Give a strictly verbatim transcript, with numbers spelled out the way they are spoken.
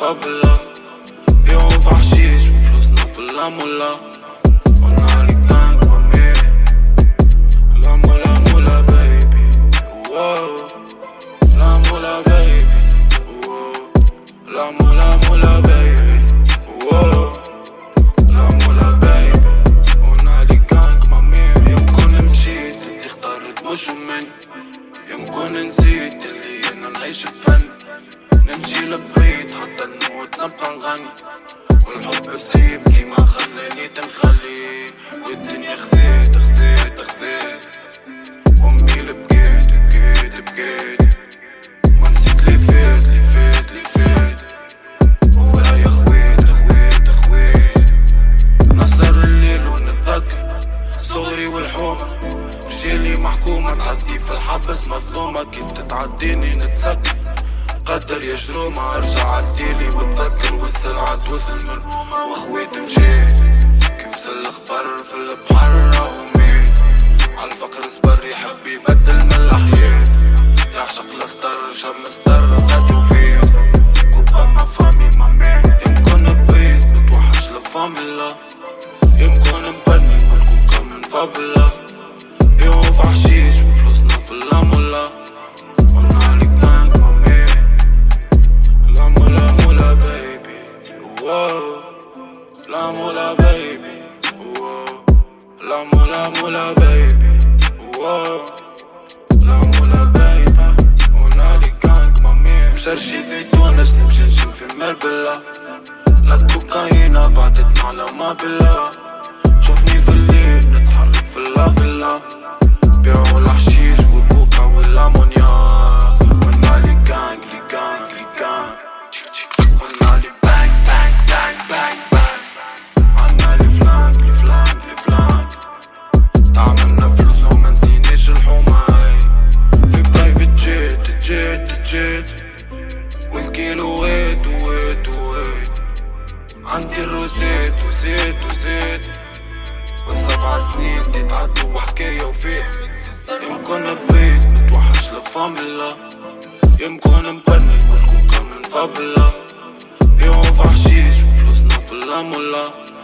فافلا، بيعو في حشيش وفلوسنا في اللامولا. ونالي جانج مامي، لا مولا مولا بيبي، واو لا مولا بيبي، واو لا مولا مولا بيبي، واو لا مولا بيبي. ونالي جانج مامي، يمكن مشيت انتي اختارت مش مني، يمكن نسيت اللي انا نعيش بفن، نمشي لبعيد حتى نموت نبقى نغني، والحب سيبني ما خلاني تنخلي، والدنيا خذيت خذيت خذيت، وامي اللي بكيت بكيت بكيت، ونسيت لي فات لي فات لي فات، ورايا خويت خويت خويت. نسهر الليل ونتذكر صغري والحومة، رجالي محكومة تعدي في الحبس مظلومة، كيف تتعديني نتسكر قدر يا جرومة. ارجع عالديلي واتذكر والسلعة توصل من واخويت مشيت، كي وصل الخبر في البحر راهو ميت، عالفقر صبر يحب يبدل من الحياة، يعشق الخطر شاب مستر غادي وفيه، كوبا ما فامي مامي. يمكن ببيت متوحش لفاميلا، يمكن مبني والكوكا من فافلا، بيعو في حشيش وفلوسنا في اللامولا. ونالي جانج مامي، لا مولا مولا بيبي، واو لا مولا بيبي، واو لا مولا مولا بيبي، واو لا مولا بيبي. ونالي جانج مامي، مشرشي في تونس نمشي نشم في مربلة، لا كوكايينا بعدتنا على ما بلا، شوفني في الليل نتحرك في اللافلا، بيعو الحشيش والكوكا والامونيا. ونالي جانج لي جانج لي جانج، ونالي بانج بانج بانج بانج بانج، عنالي فلانك لي فلانك لي فلانك، تعملنا فلوس وما نسينيش الحوماي، في برايفت جيت جيت جيت، والكيلو ويت ويت ويت، عندي الروسيت وزيت وزيت، والسبع سنين تتعدوا وحكاية وفيت. يمكن ببيت متوحش لفاميلا، يمكن مبني والكوكا من فافلا، بيعو في حشيش وفلوسنا في اللامولا.